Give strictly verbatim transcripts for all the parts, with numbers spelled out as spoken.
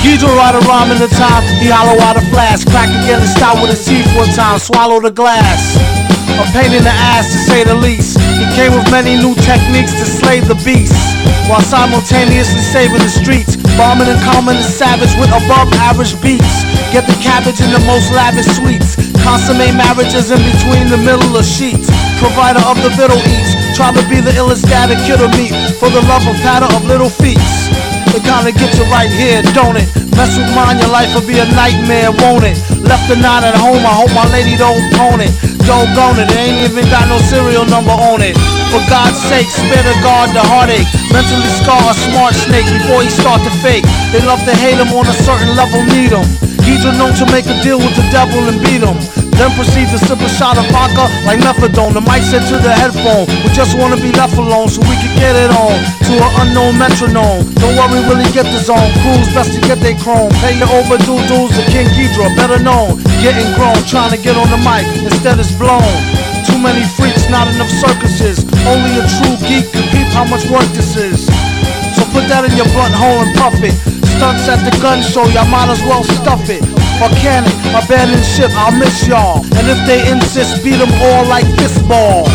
Guido write a rhyme in the time, he hollow out a flask, crack again and stop with his teeth one time, swallow the glass. A pain in the ass to say the least. He came with many new techniques to slay the beast, while simultaneously saving the streets, bombing and calming the savage with above average beats. Get the cabbage in the most lavish sweets, consummate marriages in between the middle of sheets. Provider of the middle eats, try to be the illest dad a kid will meet, for the love of patter of little feats. It kinda gets you right here, don't it? Mess with mine, your life will be a nightmare, won't it? Left the night at home, I hope my lady don't own it. Doggone it, it ain't even got no serial number on it. For God's sake, spare the guard the heartache. Mentally scar a smart snake before he start to fake. They love to hate him, on a certain level need him. He's known to make a deal with the devil and beat him, then proceed to sip a shot of vodka like methadone. The mic said to the headphone, we just wanna be left alone so we can get it on to an unknown metronome. Don't worry, really get the zone. Crews best to get they chrome. Pay your overdue dues to King Ghidra, better known. Getting grown, trying to get on the mic, instead it's blown. Too many freaks, not enough circuses. Only a true geek can peep how much work this is. So put that in your blunt hole and puff it. Stunts at the gun show, y'all might as well stuff it. Or can it? Abandon ship, I'll miss y'all. And if they insist, beat them all like fistball.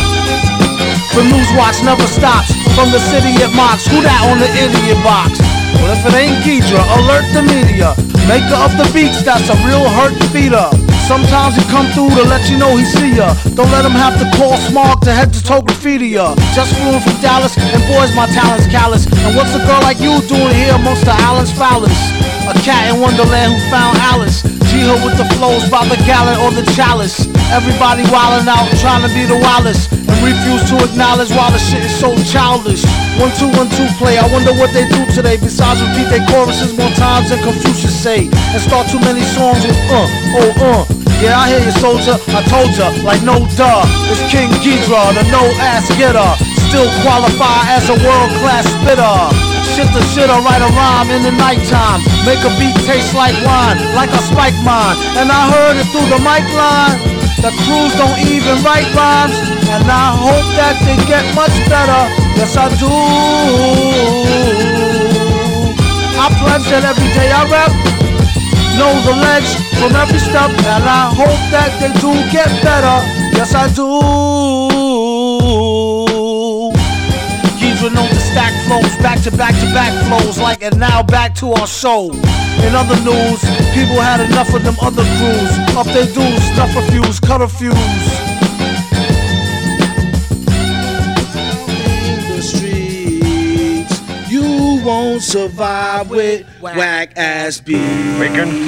The news watch never stops. From the city it mocks. Who that on the idiot box? Well, if it ain't Ghidra, alert the media. Maker of the beats, that's a real hurt feeder. Sometimes he come through to let you know he see ya. Don't let him have to call Smog to head to toe graffiti ya. Just flew in from Dallas, and boys, my talent's callous. And what's a girl like you doing here amongst the Allen's phallus? A cat in Wonderland who found Alice. G-Hood with the flows by the gallon or the chalice. Everybody wildin' out, trying to be the wildest, and refuse to acknowledge why the shit is so childish. One, two, one, two play, I wonder what they do today, besides repeat their choruses more times than Confucius say, and start too many songs with uh, oh, uh. Yeah, I hear you, soldier, I told ya, like no duh. It's King Ghidra, the no-ass getter, still qualify as a world-class spitter. Shit the shit, I write a rhyme in the nighttime. Make a beat taste like wine, like a spike mine. And I heard it through the mic line, the crews don't even write rhymes, and I hope that they get much better. Yes, I do. I pledge that every day I rap, know the ledge from every step, and I hope that they do get better. Yes, I do. Ghidra known to stack flows, back to back to back flows, like and now back to our show. In other news, people had enough of them other crews. Up they dues, snuff a fuse, cut a fuse. In the streets, you won't survive with whack ass beats.